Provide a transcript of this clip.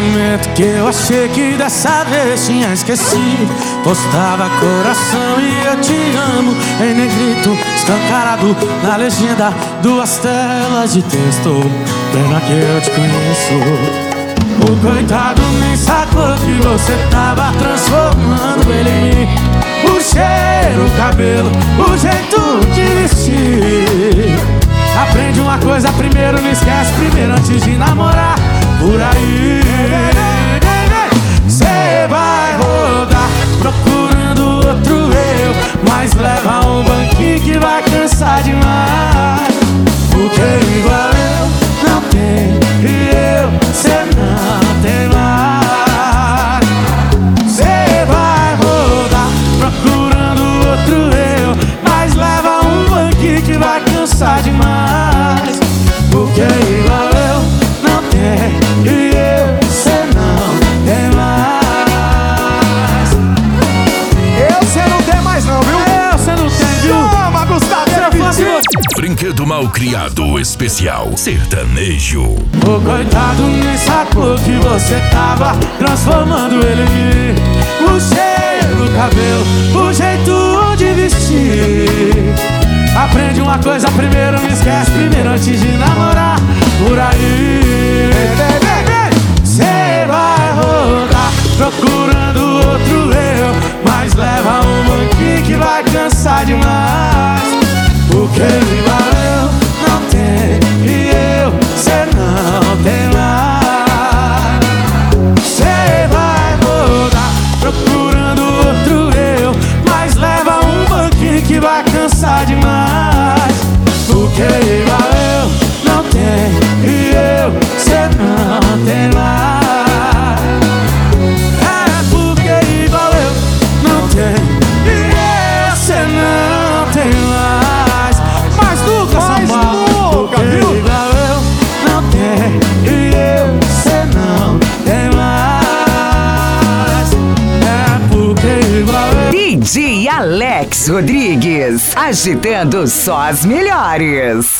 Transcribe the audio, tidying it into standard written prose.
momento que eu achei que dessa vez tinha esquecido, postava coração e eu te amo em negrito, escancarado na legenda, 2 telas de texto. Pena que eu te conheço. O coitado nem sacou que você tava transformando ele em mim. O cheiro, o cabelo, o jeito de vestir. Aprende uma coisa primeiro, não esquece primeiro antes de namorar. Por aí cê vai rodar procurando outro eu, mas leva um banquinho que vai cansar demais. Porque igual eu não tem e eu, cê não tem mais. Cê vai rodar procurando outro eu, mas leva um banquinho que vai cansar demais. Porque igual eu não tem e eu, cê não tem mais. Eu cê não tem mais não, viu? Cê não tem, viu? Chama, Gustavo! Brinquedo mal criado especial sertanejo. O coitado nem sacou que você tava transformando ele em mim. O cheiro, o cabelo, o jeito de vestir. Aprende uma coisa primeiro, não esquece primeiro antes de namorar. Por aí cê vai rodar procurando outro eu, mas leva um banquinho que vai cansar demais. Porque igual eu não tem e eu, cê não tem mais. Cê vai rodar procurando outro eu, mas leva um banquinho que vai cansar demais. Porque igual eu não tem e eu, cê não tem mais. É porque igual eu não tem e eu, cê não tem mais. Mais nunca, viu? Igual eu não tem e eu, cê não tem mais. É porque igual eu. DJ Alex Rodrigues, agitando só as melhores.